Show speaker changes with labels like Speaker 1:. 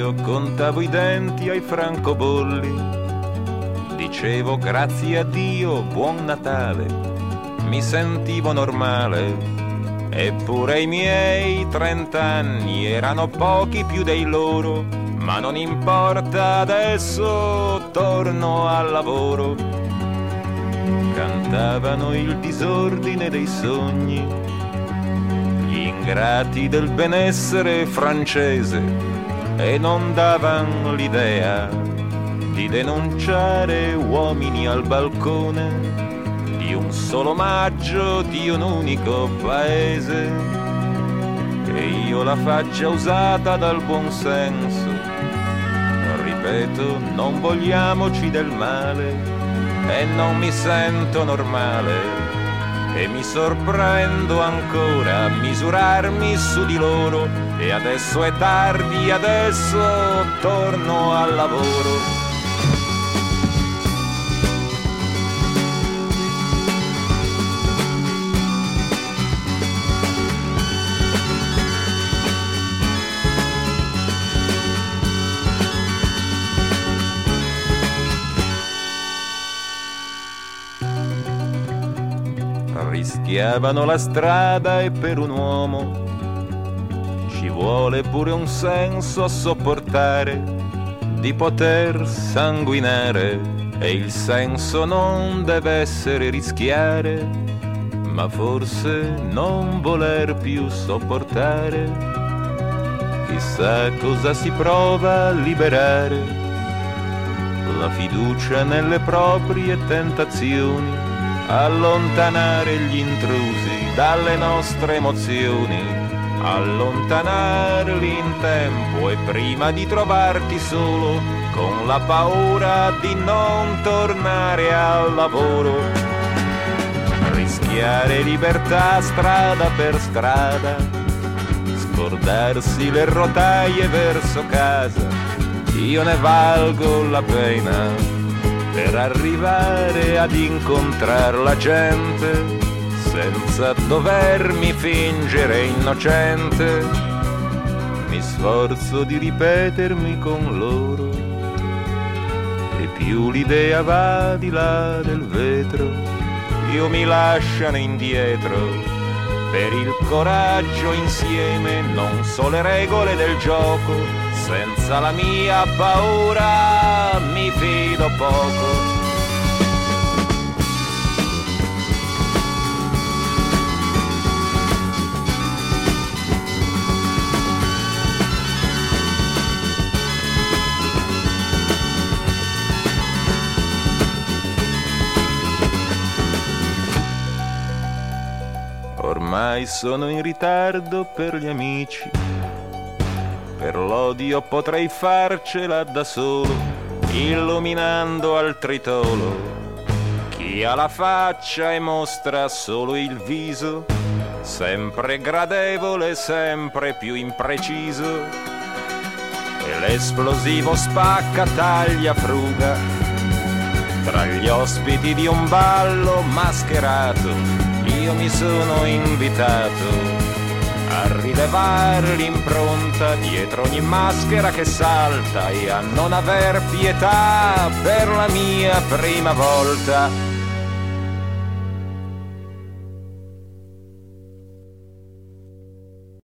Speaker 1: io contavo i denti ai francobolli, dicevo grazie a Dio, buon Natale, mi sentivo normale, eppure i miei 30 anni erano pochi più dei loro, ma non importa, adesso torno al lavoro. Cantavano il disordine dei sogni, gli ingrati del benessere francese, e non davan l'idea di denunciare uomini al balcone di un solo maggio, di un unico paese. E io la faccia usata dal buon senso, ripeto, non vogliamoci del male, e non mi sento normale, e mi sorprendo ancora a misurarmi su di loro, e adesso è tardi, adesso torno al lavoro. Rischiavano la strada, e per un uomo ci vuole pure un senso a sopportare di poter sanguinare, e il senso non deve essere rischiare, ma forse non voler più sopportare. Chissà cosa si prova a liberare, la fiducia nelle proprie tentazioni, allontanare gli intrusi dalle nostre emozioni, allontanarli in tempo e prima di trovarti solo con la paura di non tornare al lavoro. Rischiare libertà strada per strada, scordarsi le rotaie verso casa, io ne valgo la pena per arrivare ad incontrar la gente senza dovermi fingere innocente. Mi sforzo di ripetermi con loro, e più l'idea va di là del vetro, più mi lasciano indietro. Per il coraggio insieme, non so le regole del gioco, senza la mia paura mi fido poco. Ormai sono in ritardo per gli amici, per l'odio potrei farcela da solo, illuminando al tritolo chi ha la faccia e mostra solo il viso, sempre gradevole, sempre più impreciso, e l'esplosivo spacca, taglia, fruga tra gli ospiti di un ballo mascherato. Io mi sono invitato a rilevar l'impronta dietro ogni maschera che salta, e a non aver pietà per la mia prima volta.